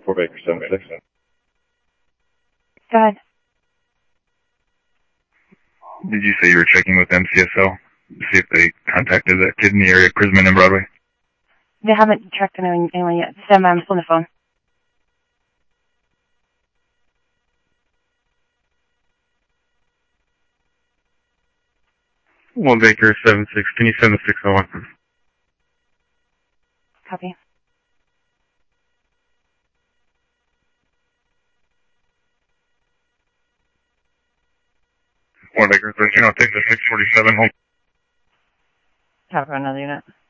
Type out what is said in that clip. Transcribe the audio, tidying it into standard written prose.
Fort Baker 76. Go ahead. Did you say you were checking with MCSO to see if they contacted that kid in the area, Prisman and Broadway? They haven't tracked anyone yet. Sam, I'm still on the phone. Well, Baker 76. Can you send the 601? Copy. Well, Baker 13. I'll take the 647 home. Copy another unit.